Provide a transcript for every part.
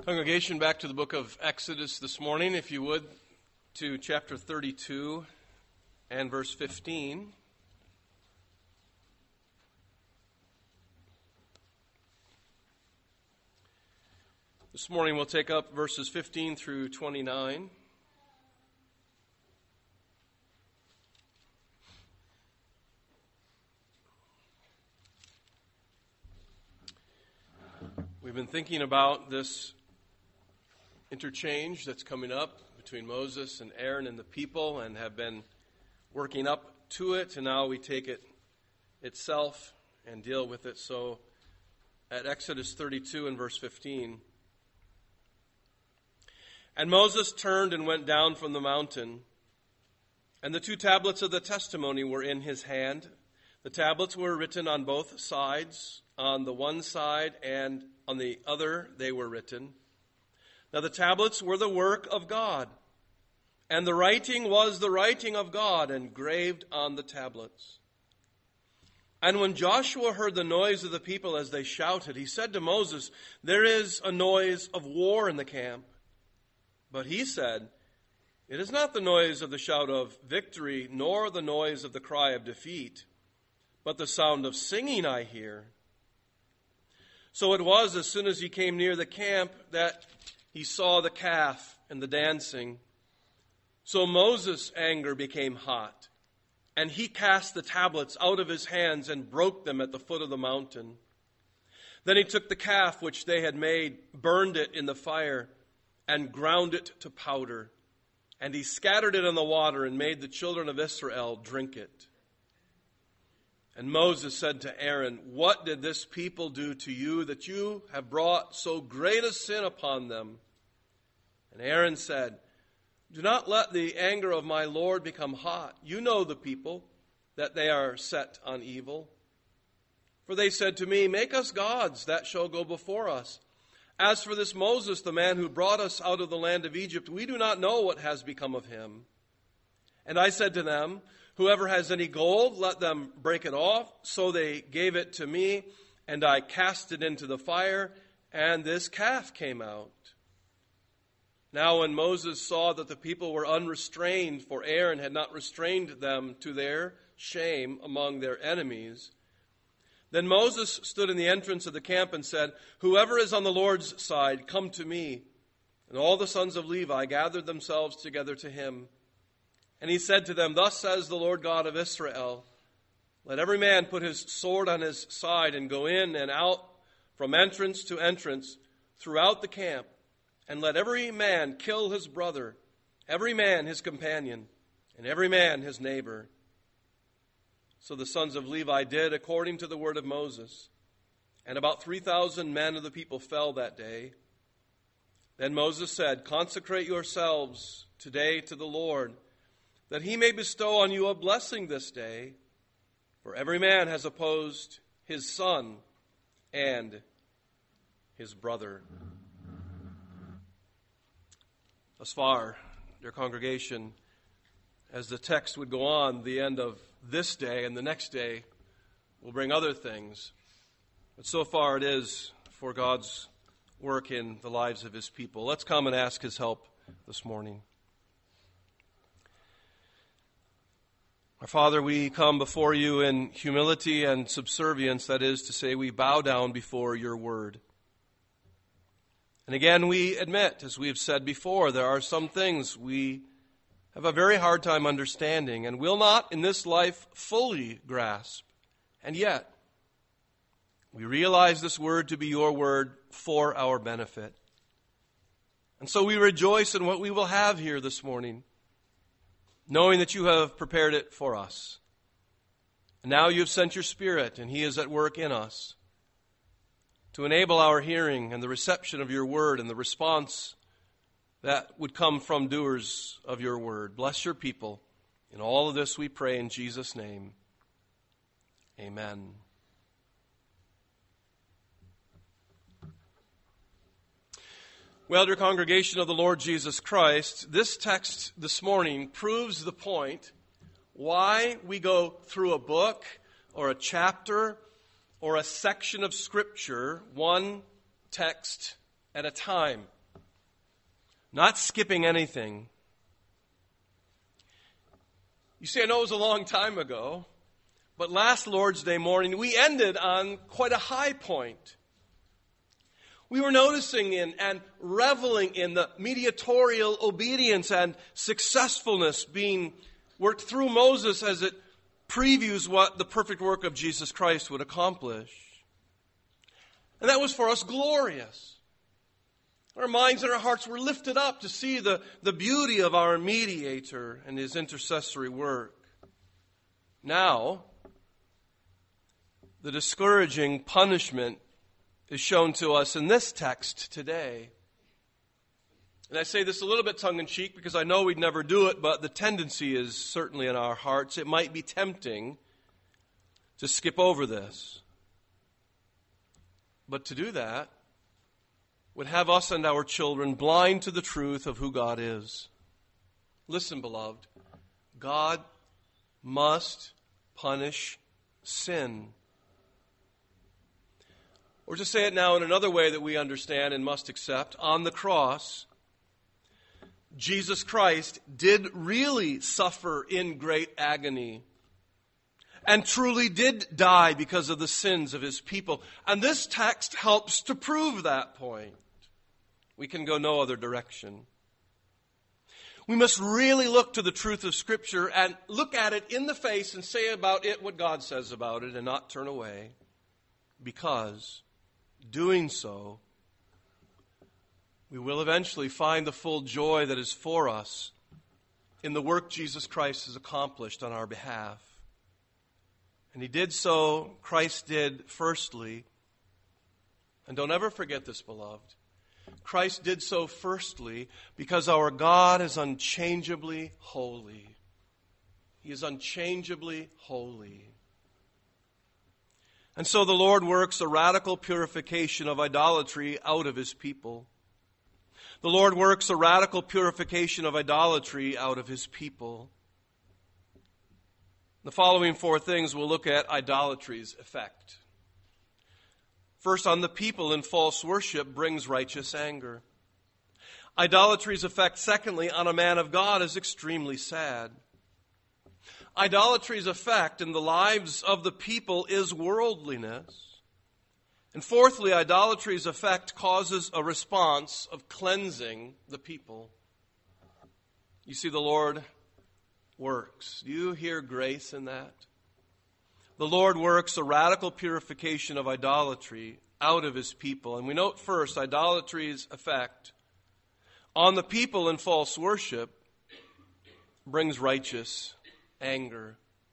Congregation, back to the book of Exodus this morning, if you would, to chapter 32 and verse 15. This morning we'll take up verses 15 through 29. We've been thinking about this interchange that's coming up between Moses and Aaron and the people, and have been working up to it, and now we take it itself and deal with it. So at Exodus 32 and verse 15, "And Moses turned and went down from the mountain, and the 2 tablets of the testimony were in his hand. The tablets were written on both sides, on the one side and on the other they were written. Now the tablets were the work of God, and the writing was the writing of God engraved on the tablets. And when Joshua heard the noise of the people as they shouted, he said to Moses, 'There is a noise of war in the camp.' But he said, 'It is not the noise of the shout of victory, nor the noise of the cry of defeat, but the sound of singing I hear.' So it was, as soon as he came near the camp, that he saw the calf and the dancing. So Moses' anger became hot, and he cast the tablets out of his hands and broke them at the foot of the mountain. Then he took the calf which they had made, burned it in the fire, and ground it to powder. And he scattered it on the water and made the children of Israel drink it. And Moses said to Aaron, 'What did this people do to you, that you have brought so great a sin upon them?' And Aaron said, 'Do not let the anger of my Lord become hot. You know the people, that they are set on evil. For they said to me, Make us gods that shall go before us. As for this Moses, the man who brought us out of the land of Egypt, we do not know what has become of him.' And I said to them, Whoever has any gold, let them break it off. So they gave it to me, and I cast it into the fire, and this calf came out. Now when Moses saw that the people were unrestrained, for Aaron had not restrained them to their shame among their enemies, then Moses stood in the entrance of the camp and said, 'Whoever is on the Lord's side, come to me.' And all the sons of Levi gathered themselves together to him. And he said to them, 'Thus says the Lord God of Israel, Let every man put his sword on his side and go in and out from entrance to entrance throughout the camp. And let every man kill his brother, every man his companion, and every man his neighbor.' So the sons of Levi did according to the word of Moses. And about 3,000 men of the people fell that day. Then Moses said, 'Consecrate yourselves today to the Lord, that he may bestow on you a blessing this day. For every man has opposed his son and his brother.'" Thus far, dear congregation, as the text would go on, the end of this day and the next day will bring other things. But so far it is for God's work in the lives of his people. Let's come and ask his help this morning. Our Father, we come before you in humility and subservience, that is to say, we bow down before your word. And again, we admit, as we have said before, there are some things we have a very hard time understanding and will not in this life fully grasp. And yet, we realize this word to be your word for our benefit. And so we rejoice in what we will have here this morning, knowing that you have prepared it for us. And now you have sent your Spirit, and he is at work in us to enable our hearing and the reception of your word and the response that would come from doers of your word. Bless your people. In all of this we pray in Jesus' name. Amen. Well, dear congregation of the Lord Jesus Christ, this text this morning proves the point why we go through a book or a chapter or a section of Scripture one text at a time. not skipping anything. You see, I know it was a long time ago, but last Lord's Day morning, we ended on quite a high point. We were noticing in and reveling in the mediatorial obedience and successfulness being worked through Moses as it previews what the perfect work of Jesus Christ would accomplish. And that was for us glorious. Our minds and our hearts were lifted up to see the beauty of our mediator and his intercessory work. Now, the discouraging punishment is shown to us in this text today. And I say this a little bit tongue-in-cheek because I know we'd never do it, but the tendency is certainly in our hearts. It might be tempting to skip over this. But to do that would have us and our children blind to the truth of who God is. Listen, beloved, God must punish sin. Or to say it now in another way that we understand and must accept, on the cross, Jesus Christ did really suffer in great agony and truly did die because of the sins of his people. And this text helps to prove that point. We can go no other direction. We must really look to the truth of Scripture and look at it in the face and say about it what God says about it and not turn away, because doing so, we will eventually find the full joy that is for us in the work Jesus Christ has accomplished on our behalf. And he did so, Christ did firstly, and don't ever forget this, beloved, Christ did so firstly because our God is unchangeably holy. He is unchangeably holy. And so the Lord works a radical purification of idolatry out of his people. The Lord works a radical purification of idolatry out of his people. The following four things we'll look at idolatry's effect. First, on the people in false worship brings righteous anger. Idolatry's effect, secondly, on a man of God is extremely sad. Idolatry's effect in the lives of the people is worldliness. And fourthly, idolatry's effect causes a response of cleansing the people. You see, the Lord works. Do you hear grace in that? The Lord works a radical purification of idolatry out of his people. And we note first, idolatry's effect on the people in false worship brings righteous anger.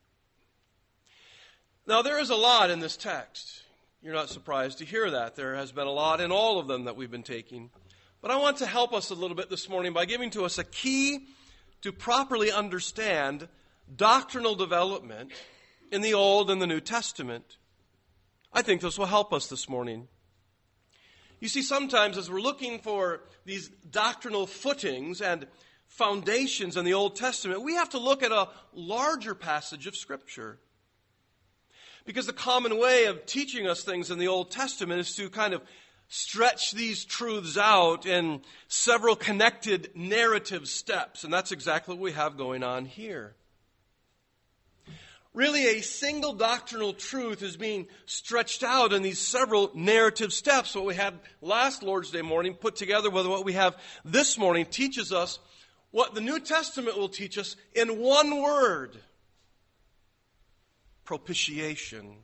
Now, there is a lot in this text. You're not surprised to hear that. There has been a lot in all of them that we've been taking. But I want to help us a little bit this morning by giving to us a key to properly understand doctrinal development in the Old and the New Testament. I think this will help us this morning. You see, sometimes as we're looking for these doctrinal footings and foundations in the Old Testament, we have to look at a larger passage of Scripture. Because the common way of teaching us things in the Old Testament is to kind of stretch these truths out in several connected narrative steps. And that's exactly what we have going on here. Really, a single doctrinal truth is being stretched out in these several narrative steps. What we had last Lord's Day morning put together with what we have this morning teaches us what the New Testament will teach us in one word: propitiation.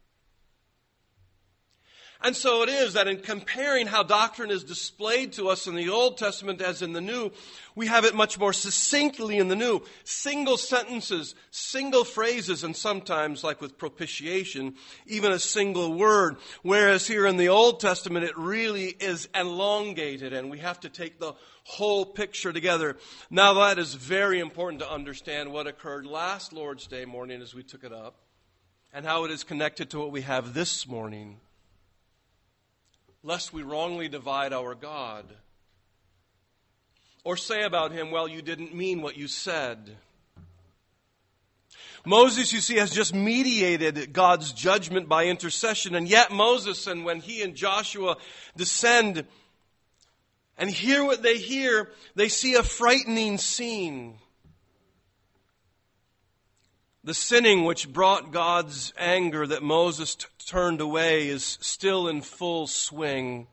And so it is that in comparing how doctrine is displayed to us in the Old Testament as in the New, we have it much more succinctly in the New. Single sentences, single phrases, and sometimes, like with propitiation, even a single word. Whereas here in the Old Testament, it really is elongated, and we have to take the whole picture together. Now, that is very important to understand what occurred last Lord's Day morning as we took it up, and how it is connected to what we have this morning, lest we wrongly divide our God, or say about him, well, you didn't mean what you said. Moses, you see, has just mediated God's judgment by intercession, and yet Moses, and when he and Joshua descend, and hear what they hear, they see a frightening scene. The sinning which brought God's anger that Moses turned away is still in full swing.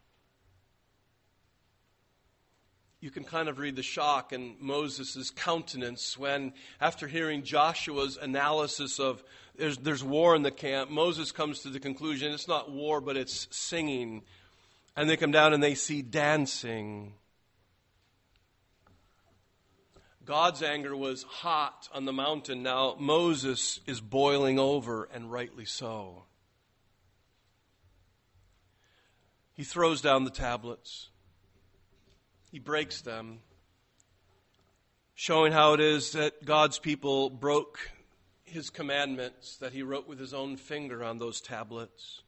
You can kind of read the shock in Moses' countenance when, after hearing Joshua's analysis of there's war in the camp, Moses comes to the conclusion it's not war, but it's singing. And they come down and they see dancing. God's anger was hot on the mountain. Now Moses is boiling over, and rightly so. He throws down the tablets. He breaks them, showing how it is that God's people broke his commandments that he wrote with his own finger on those tablets.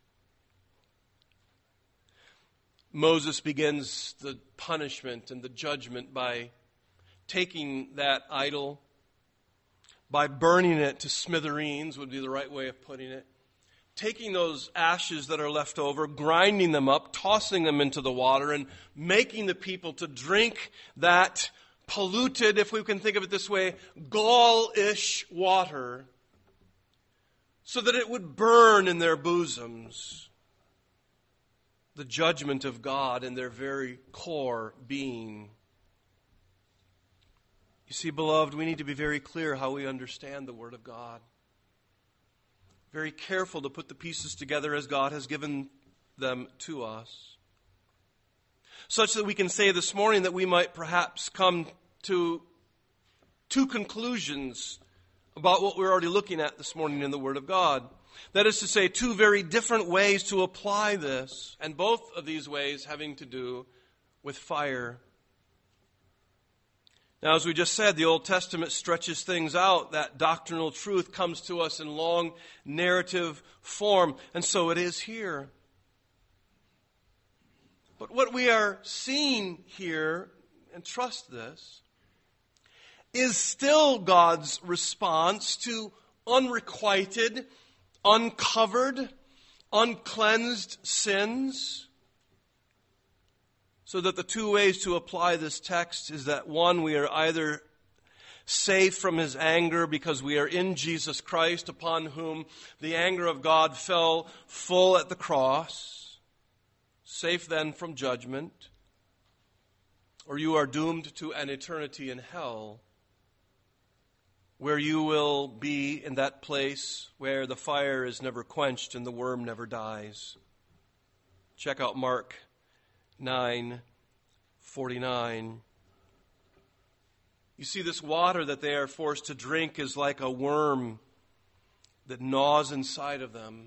Moses begins the punishment and the judgment by taking that idol, by burning it to smithereens would be the right way of putting it, taking those ashes that are left over, grinding them up, tossing them into the water, and making the people to drink that polluted, if we can think of it this way, gall-ish water, so that it would burn in their bosoms. The judgment of God in their very core being. You see, beloved, we need to be very clear how we understand the Word of God. Very careful to put the pieces together as God has given them to us. Such that we can say this morning that we might perhaps come to two conclusions about what we're already looking at this morning in the Word of God. That is to say, two very different ways to apply this, and both of these ways having to do with fire. Now, as we just said, the Old Testament stretches things out. That doctrinal truth comes to us in long narrative form, and so it is here. But what we are seeing here, and trust this, is still God's response to unrequited, uncovered, uncleansed sins. So that the two ways to apply this text is that, one, we are either safe from his anger because we are in Jesus Christ, upon whom the anger of God fell full at the cross, safe then from judgment, or you are doomed to an eternity in hell, where you will be in that place where the fire is never quenched and the worm never dies. Check out Mark 9:49. You see, this water that they are forced to drink is like a worm that gnaws inside of them.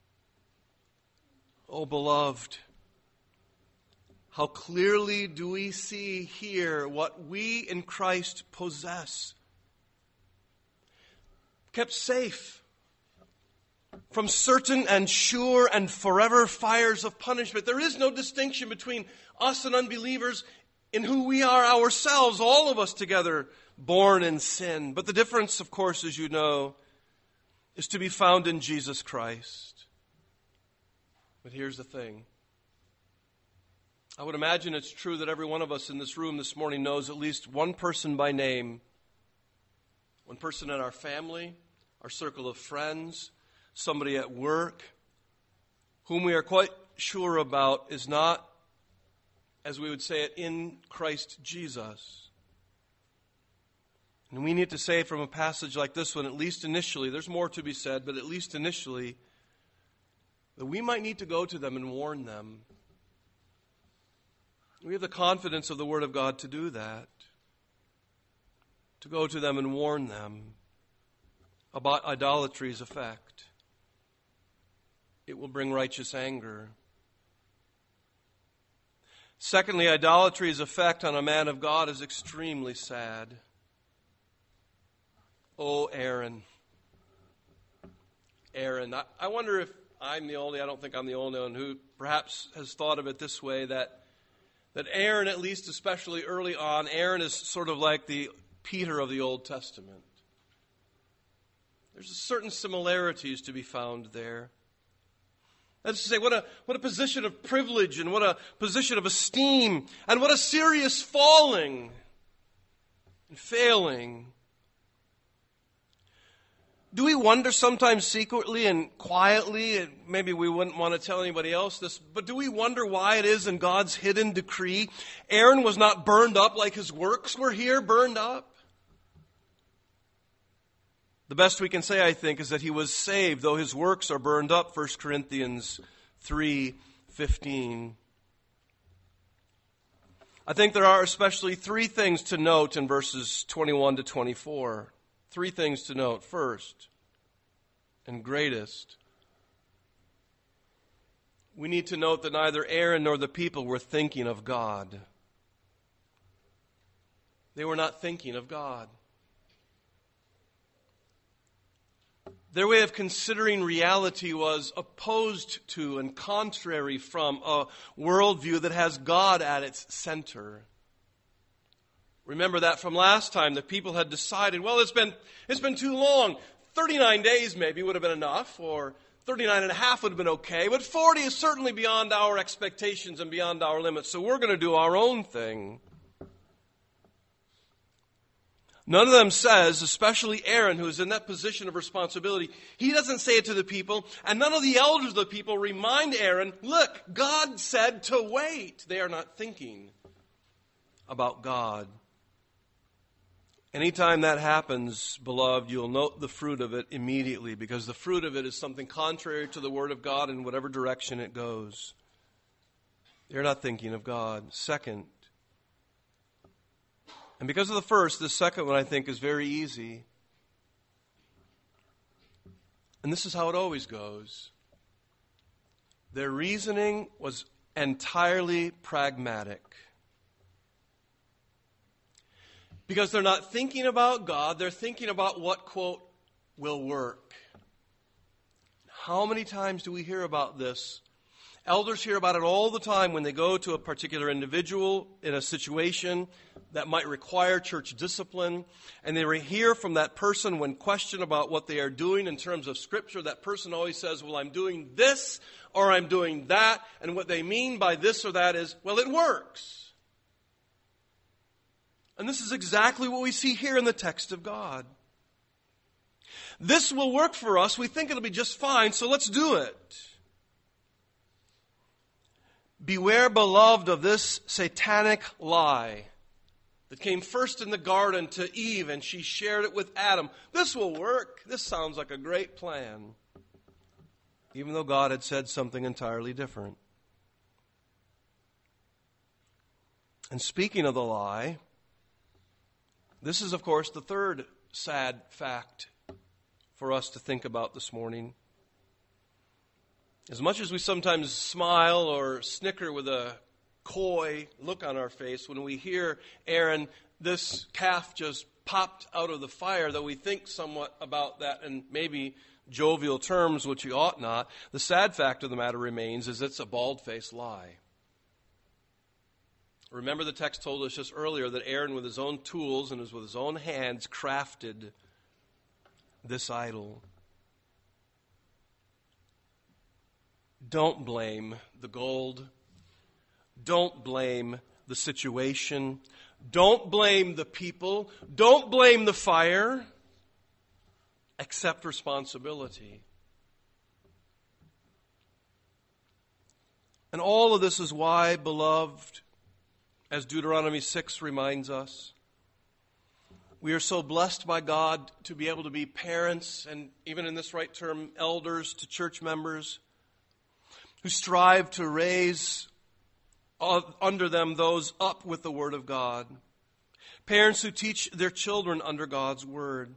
Oh, beloved, how clearly do we see here what we in Christ possess? Kept safe from certain and sure and forever fires of punishment. There is no distinction between us and unbelievers in who we are ourselves, all of us together, born in sin. But the difference, of course, as you know, is to be found in Jesus Christ. But here's the thing. I would imagine it's true that every one of us in this room this morning knows at least one person by name, one person in our family, our circle of friends, somebody at work, whom we are quite sure about is not, as we would say it, in Christ Jesus. And we need to say from a passage like this one, at least initially, there's more to be said, but at least initially, that we might need to go to them and warn them. We have the confidence of the Word of God to do that, to go to them and warn them about idolatry's effect. It will bring righteous anger. Secondly, idolatry's effect on a man of God is extremely sad. Oh, Aaron. Aaron. I wonder if I don't think I'm the only one who perhaps has thought of it this way, that Aaron, at least especially early on, Aaron is sort of like the Peter of the Old Testament. There's certain similarities to be found there. That is to say, what a position of privilege and what a position of esteem and what a serious falling and failing. Do we wonder sometimes secretly and quietly, and maybe we wouldn't want to tell anybody else this, but do we wonder why it is in God's hidden decree Aaron was not burned up like his works were here burned up? The best we can say, I think, is that he was saved, though his works are burned up, 1 Corinthians 3:15. I think there are especially three things to note in verses 21 to 24. Three things to note. First, and greatest, we need to note that neither Aaron nor the people were thinking of God. They were not thinking of God. Their way of considering reality was opposed to and contrary from a worldview that has God at its center. Remember that from last time. The people had decided, well, it's been too long. 39 days maybe would have been enough, or 39 and a half would have been okay, but 40 is certainly beyond our expectations and beyond our limits, so we're going to do our own thing. None of them says, especially Aaron, who is in that position of responsibility, he doesn't say it to the people, and none of the elders of the people remind Aaron, look, God said to wait. They are not thinking about God. Anytime that happens, beloved, you'll note the fruit of it immediately, because the fruit of it is something contrary to the Word of God in whatever direction it goes. They're not thinking of God. Second, and because of the first, the second one I think is very easy. And this is how it always goes. Their reasoning was entirely pragmatic. Because they're not thinking about God, they're thinking about what, quote, will work. How many times do we hear about this? Elders hear about it all the time when they go to a particular individual in a situation that might require church discipline, and they hear from that person when questioned about what they are doing in terms of Scripture, that person always says, well, I'm doing this or I'm doing that, and what they mean by this or that is, well, it works. And this is exactly what we see here in the text of God. This will work for us. We think it'll be just fine, so let's do it. Beware, beloved, of this satanic lie that came first in the garden to Eve, and she shared it with Adam. This will work. This sounds like a great plan. Even though God had said something entirely different. And speaking of the lie, this is, of course, the third sad fact for us to think about this morning. As much as we sometimes smile or snicker with a coy look on our face when we hear Aaron, this calf just popped out of the fire, though we think somewhat about that in maybe jovial terms, which we ought not, the sad fact of the matter remains is it's a bald-faced lie. Remember, the text told us just earlier that Aaron, with his own tools and with his own hands, crafted this idol. Don't blame the gold. Don't blame the situation. Don't blame the people. Don't blame the fire. Accept responsibility. And all of this is why, beloved, as Deuteronomy 6 reminds us, we are so blessed by God to be able to be parents, and even in this right term, elders to church members, who strive to raise under them those up with the Word of God. Parents who teach their children under God's Word.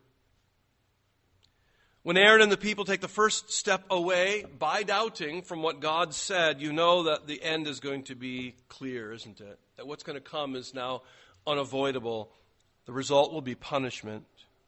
When Aaron and the people take the first step away by doubting from what God said, you know that the end is going to be clear, isn't it? That what's going to come is now unavoidable. The result will be punishment.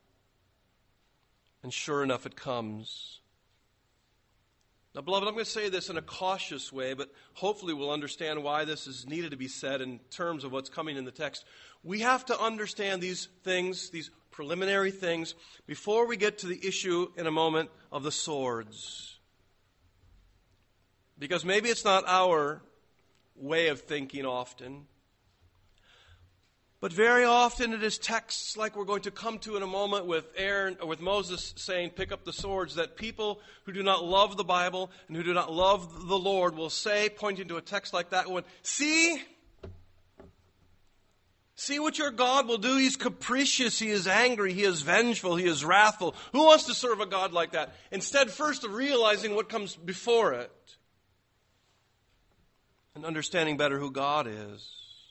And sure enough, it comes. Now, beloved, I'm going to say this in a cautious way, but hopefully we'll understand why this is needed to be said in terms of what's coming in the text. We have to understand these things, these preliminary things, before we get to the issue in a moment of the swords. Because maybe it's not our way of thinking often, but very often it is texts like we're going to come to in a moment with Aaron or with Moses saying, pick up the swords, that people who do not love the Bible and who do not love the Lord will say, pointing to a text like that one, see what your God will do. He's capricious, he is angry, he is vengeful, he is wrathful. Who wants to serve a God like that? Instead, first of realizing what comes before it and understanding better who God is.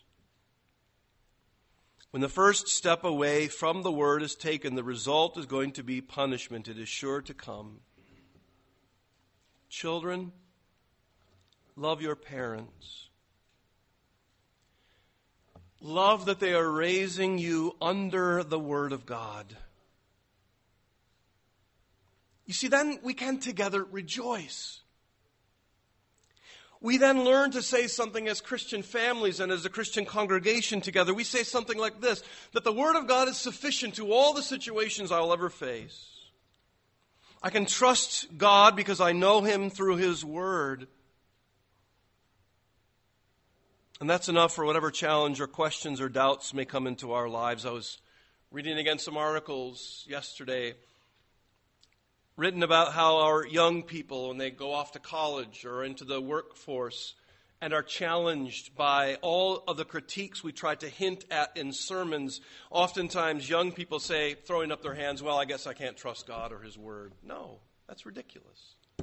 When the first step away from the Word is taken, the result is going to be punishment. It is sure to come. Children, love your parents. Love that they are raising you under the Word of God. You see, then we can together rejoice. We then learn to say something as Christian families and as a Christian congregation together. We say something like this, that the Word of God is sufficient to all the situations I'll ever face. I can trust God because I know Him through His Word. And that's enough for whatever challenge or questions or doubts may come into our lives. I was reading again some articles yesterday written about how our young people, when they go off to college or into the workforce and are challenged by all of the critiques we try to hint at in sermons, oftentimes young people say, throwing up their hands, well, I guess I can't trust God or His Word. No, that's ridiculous.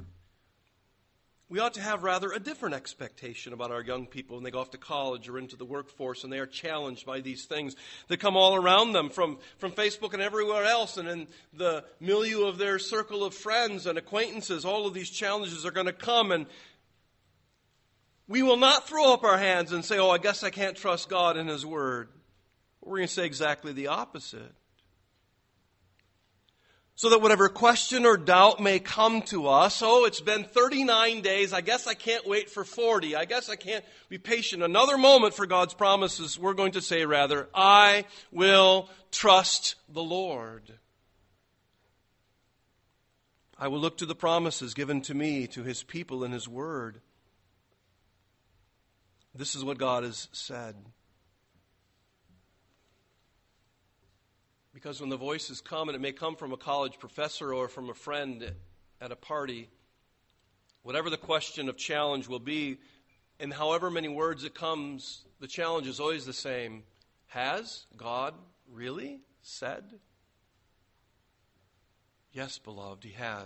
We ought to have rather a different expectation about our young people when they go off to college or into the workforce and they are challenged by these things that come all around them from Facebook and everywhere else and in the milieu of their circle of friends and acquaintances. All of these challenges are going to come, and we will not throw up our hands and say, oh, I guess I can't trust God and His Word. We're going to say exactly the opposite. So that whatever question or doubt may come to us, oh, it's been 39 days, I guess I can't wait for 40, I guess I can't be patient another moment for God's promises, we're going to say rather, I will trust the Lord. I will look to the promises given to me, to His people in His Word. This is what God has said. Because when the voices come, and it may come from a college professor or from a friend at a party, whatever the question of challenge will be, in however many words it comes, the challenge is always the same. Has God really said? Yes, beloved, He has.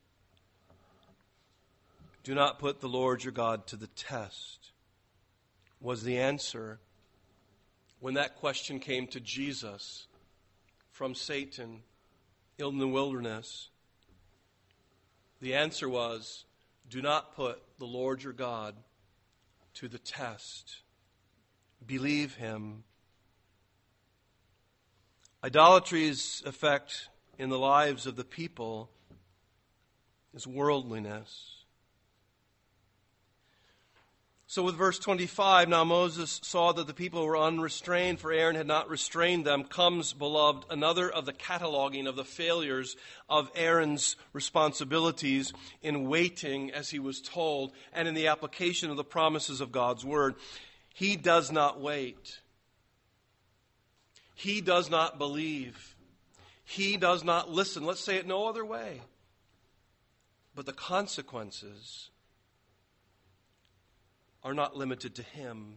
Do not put the Lord your God to the test, was the answer when that question came to Jesus from Satan in the wilderness. The answer was, do not put the Lord your God to the test. Believe Him. Idolatry's effect in the lives of the people is worldliness. So with verse 25, now Moses saw that the people were unrestrained, for Aaron had not restrained them. Comes, beloved, another of the cataloging of the failures of Aaron's responsibilities in waiting as he was told and in the application of the promises of God's Word. He does not wait. He does not believe. He does not listen. Let's say it no other way. But the consequences are not limited to him.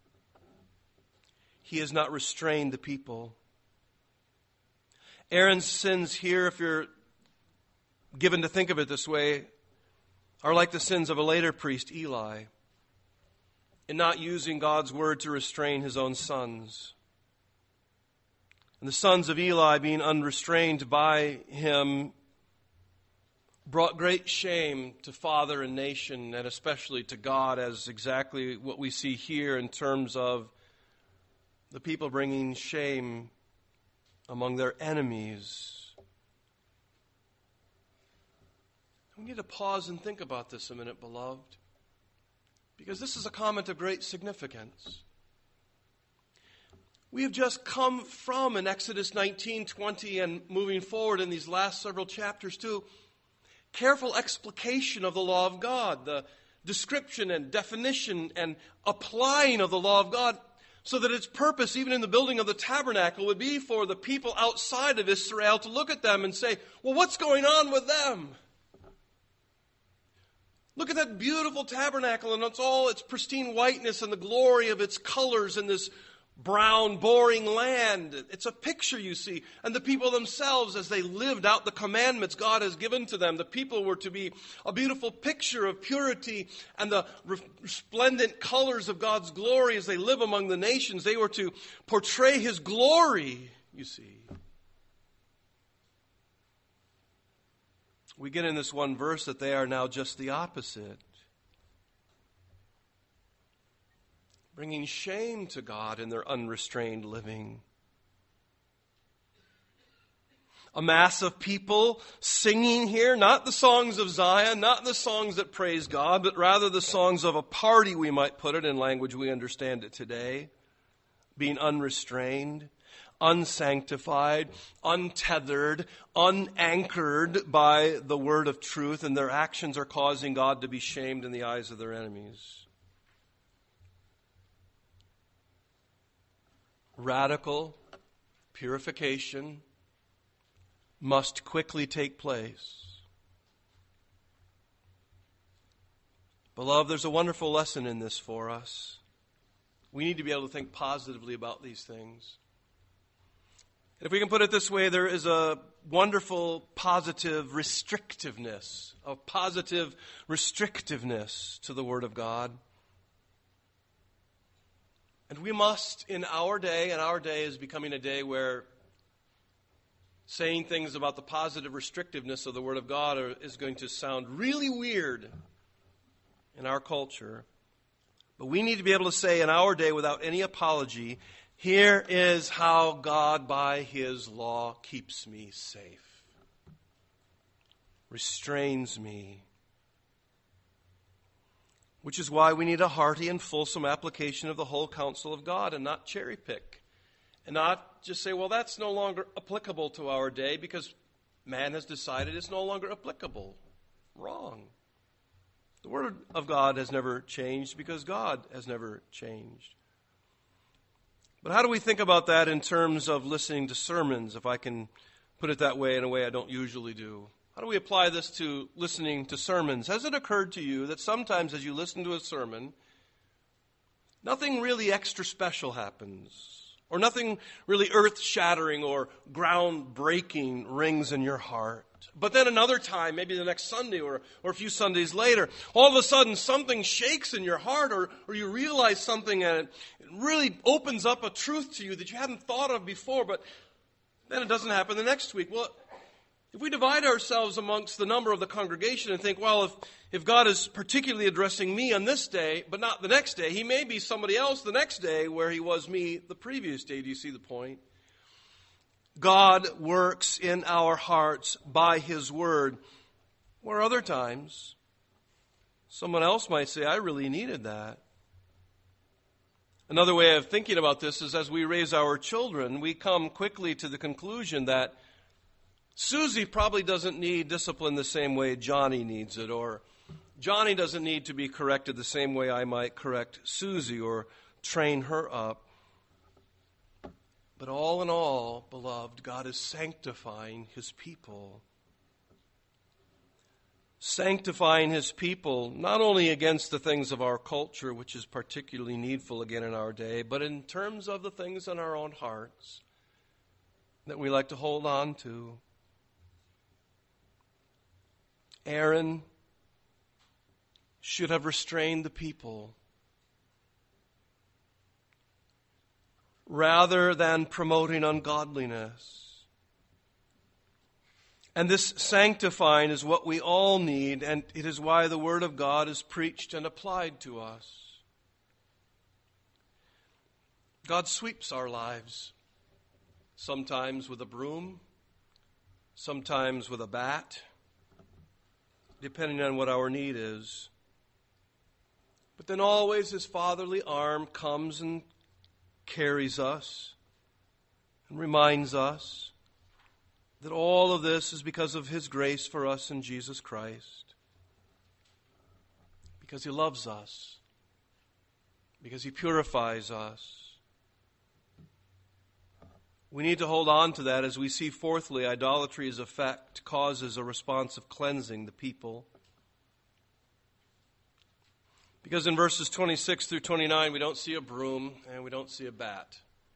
He has not restrained the people. Aaron's sins here, if you're given to think of it this way, are like the sins of a later priest, Eli, in not using God's word to restrain his own sons. And the sons of Eli, being unrestrained by him, brought great shame to father and nation, and especially to God, as exactly what we see here in terms of the people bringing shame among their enemies. We need to pause and think about this a minute, beloved, because this is a comment of great significance. We have just come from, in Exodus 19:20 and moving forward in these last several chapters too, careful explication of the law of God, the description and definition and applying of the law of God, so that its purpose, even in the building of the tabernacle, would be for the people outside of Israel to look at them and say, well, what's going on with them? Look at that beautiful tabernacle and its pristine whiteness and the glory of its colors in this brown, boring land. It's a picture, you see. And the people themselves, as they lived out the commandments God has given to them, the people were to be a beautiful picture of purity and the resplendent colors of God's glory as they live among the nations. They were to portray His glory, you see. We get in this one verse that they are now just the opposite. Bringing shame to God in their unrestrained living. A mass of people singing here, not the songs of Zion, not the songs that praise God, but rather the songs of a party, we might put it in language we understand it today. Being unrestrained, unsanctified, untethered, unanchored by the word of truth, and their actions are causing God to be shamed in the eyes of their enemies. Radical purification must quickly take place. Beloved, there's a wonderful lesson in this for us. We need to be able to think positively about these things. And if we can put it this way, there is a wonderful positive restrictiveness, to the Word of God. And we must, in our day, and our day is becoming a day where saying things about the positive restrictiveness of the Word of God is going to sound really weird in our culture. But we need to be able to say in our day without any apology, here is how God by His law keeps me safe, restrains me. Which is why we need a hearty and fulsome application of the whole counsel of God and not cherry pick. And not just say, well, that's no longer applicable to our day because man has decided it's no longer applicable. Wrong. The Word of God has never changed because God has never changed. But how do we think about that in terms of listening to sermons, if I can put it that way in a way I don't usually do? How do we apply this to listening to sermons? Has it occurred to you that sometimes as you listen to a sermon, nothing really extra special happens, or nothing really earth-shattering or ground-breaking rings in your heart? But then another time, maybe the next Sunday or a few Sundays later, all of a sudden something shakes in your heart or you realize something and it really opens up a truth to you that you hadn't thought of before, but then it doesn't happen the next week. Well, if we divide ourselves amongst the number of the congregation and think, well, if God is particularly addressing me on this day, but not the next day, He may be somebody else the next day where He was me the previous day. Do you see the point? God works in our hearts by His Word, where other times someone else might say, I really needed that. Another way of thinking about this is as we raise our children, we come quickly to the conclusion that Susie probably doesn't need discipline the same way Johnny needs it, or Johnny doesn't need to be corrected the same way I might correct Susie or train her up. But all in all, beloved, God is sanctifying His people. Sanctifying His people, not only against the things of our culture, which is particularly needful again in our day, but in terms of the things in our own hearts that we like to hold on to. Aaron should have restrained the people rather than promoting ungodliness. And this sanctifying is what we all need, and it is why the Word of God is preached and applied to us. God sweeps our lives, sometimes with a broom, sometimes with a bat, depending on what our need is. But then always His fatherly arm comes and carries us and reminds us that all of this is because of His grace for us in Jesus Christ. because He loves us, because He purifies us. We need to hold on to that as we see, fourthly, idolatry's effect causes a response of cleansing the people. Because in verses 26 through 29, we don't see a broom and we don't see a bat.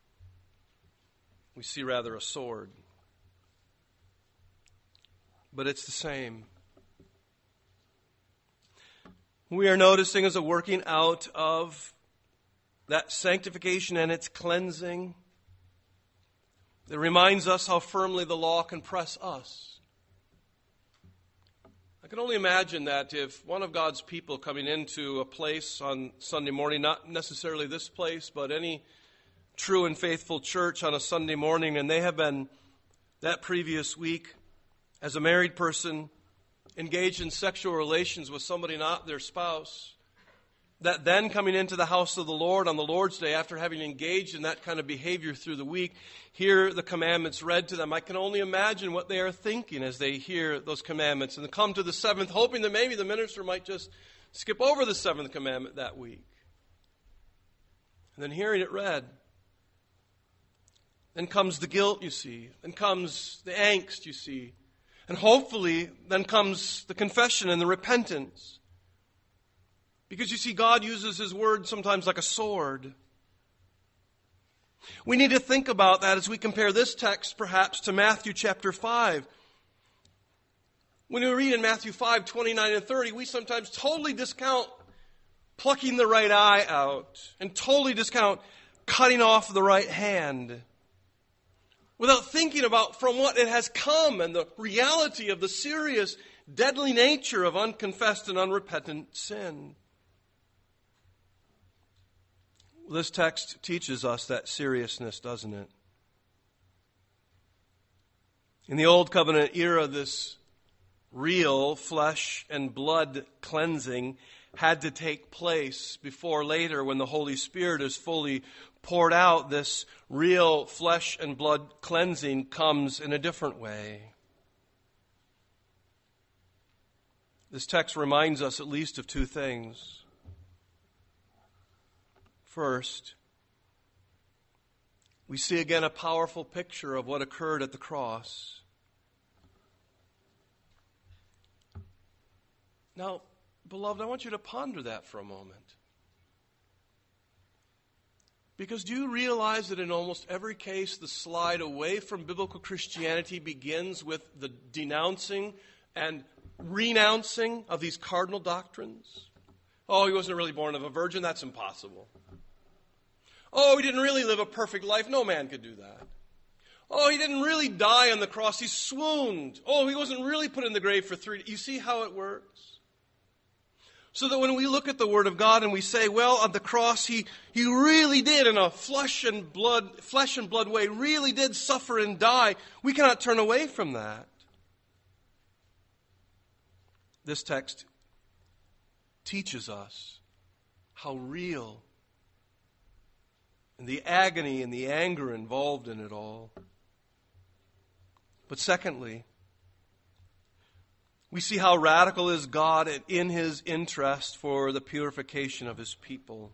We see rather a sword. But it's the same. We are noticing as a working out of that sanctification and its cleansing. It reminds us how firmly the law can press us. I can only imagine that if one of God's people coming into a place on Sunday morning, not necessarily this place, but any true and faithful church on a Sunday morning, and they have been that previous week as a married person engaged in sexual relations with somebody not their spouse, that then coming into the house of the Lord on the Lord's Day, after having engaged in that kind of behavior through the week, hear the commandments read to them. I can only imagine what they are thinking as they hear those commandments and come to the seventh, hoping that maybe the minister might just skip over the seventh commandment that week. And then hearing it read. Then comes the guilt, you see. Then comes the angst, you see. And hopefully, then comes the confession and the repentance. Because you see, God uses His word sometimes like a sword. We need to think about that as we compare this text perhaps to Matthew chapter 5. When we read in Matthew 5, 29 and 30, we sometimes totally discount plucking the right eye out and totally discount cutting off the right hand without thinking about from what it has come and the reality of the serious, deadly nature of unconfessed and unrepentant sin. This text teaches us that seriousness, doesn't it? In the Old Covenant era, this real flesh and blood cleansing had to take place before later, when the Holy Spirit is fully poured out, this real flesh and blood cleansing comes in a different way. This text reminds us at least of two things. First, we see again a powerful picture of what occurred at the cross. Now, beloved, I want you to ponder that for a moment. Because do you realize that in almost every case, the slide away from biblical Christianity begins with the denouncing and renouncing of these cardinal doctrines? Oh, he wasn't really born of a virgin. That's impossible. Oh, he didn't really live a perfect life. No man could do that. Oh, he didn't really die on the cross. He swooned. Oh, he wasn't really put in the grave for 3 days. You see how it works? So that when we look at the Word of God and we say, well, on the cross, he really did, in a flesh and blood way, really did suffer and die, we cannot turn away from that. This text teaches us how real and the agony and the anger involved in it all. But secondly, we see how radical is God in His interest for the purification of His people,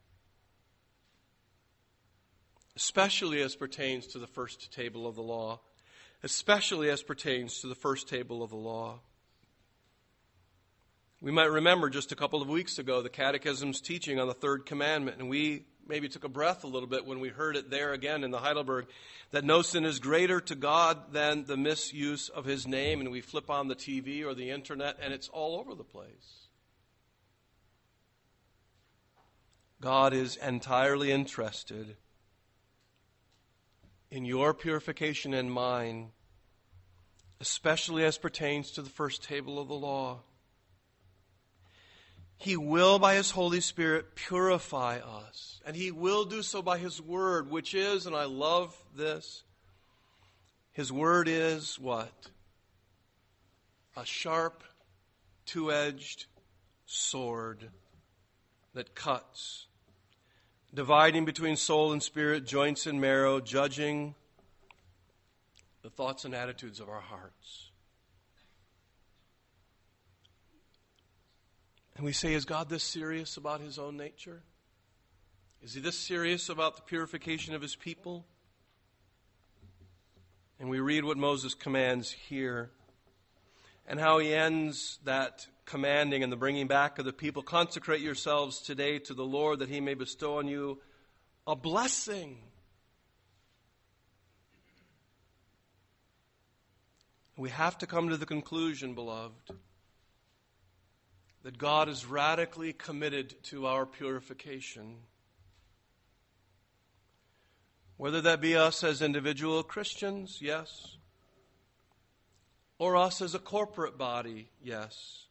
especially as pertains to the first table of the law, especially as pertains to the first table of the law. We might remember just a couple of weeks ago the Catechism's teaching on the third commandment, and we maybe took a breath a little bit when we heard it there again in the Heidelberg, that no sin is greater to God than the misuse of His name. And we flip on the TV or the internet and it's all over the place. God is entirely interested in your purification and mine, especially as pertains to the first table of the law. He will, by His Holy Spirit, purify us. And He will do so by His Word, which is, and I love this, His Word is what? A sharp, two-edged sword that cuts, dividing between soul and spirit, joints and marrow, judging the thoughts and attitudes of our hearts. And we say, is God this serious about his own nature? Is he this serious about the purification of his people? And we read what Moses commands here and how he ends that commanding and the bringing back of the people. Consecrate yourselves today to the Lord that he may bestow on you a blessing. We have to come to the conclusion, beloved, that God is radically committed to our purification. Whether that be us as individual Christians, yes. Or us as a corporate body, yes.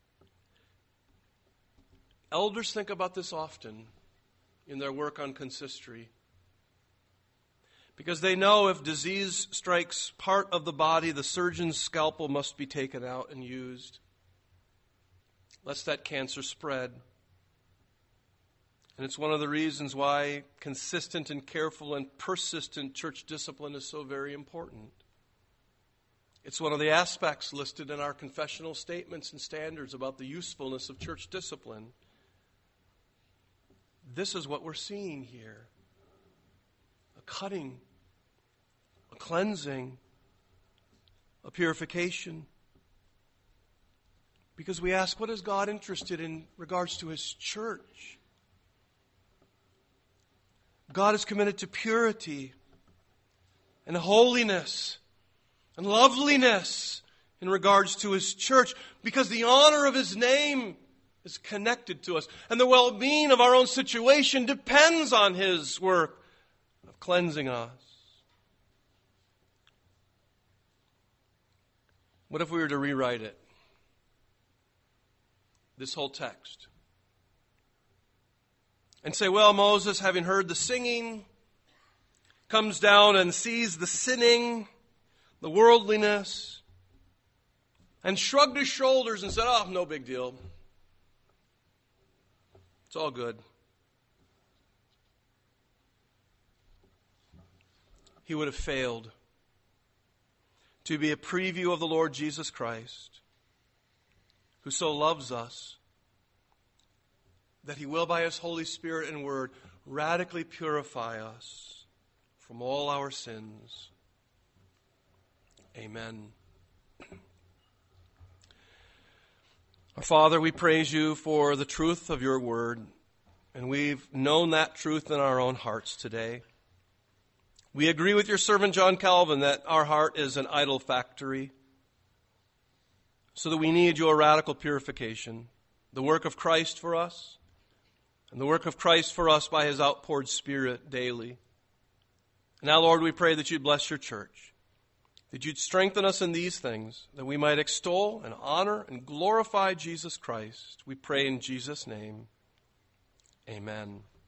Elders think about this often in their work on consistory. Because they know if disease strikes part of the body, the surgeon's scalpel must be taken out and used, lest that cancer spread. And it's one of the reasons why consistent and careful and persistent church discipline is so very important. It's one of the aspects listed in our confessional statements and standards about the usefulness of church discipline. This is what we're seeing here. A cutting, a cleansing, a purification. Because we ask, what is God interested in regards to his church? God is committed to purity and holiness and loveliness in regards to his church because the honor of his name is connected to us. And the well-being of our own situation depends on his work of cleansing us. What if we were to rewrite it? This whole text. And say, well, Moses, having heard the singing, comes down and sees the sinning, the worldliness, and shrugged his shoulders and said, oh, no big deal. It's all good. He would have failed to be a preview of the Lord Jesus Christ, who so loves us that he will, by his Holy Spirit and Word, radically purify us from all our sins. Amen. Our Father, we praise you for the truth of your word, and we've known that truth in our own hearts today. We agree with your servant John Calvin that our heart is an idol factory, so that we need your radical purification, the work of Christ for us, and the work of Christ for us by his outpoured Spirit daily. Now, Lord, we pray that you'd bless your church, that you'd strengthen us in these things, that we might extol and honor and glorify Jesus Christ. We pray in Jesus' name. Amen.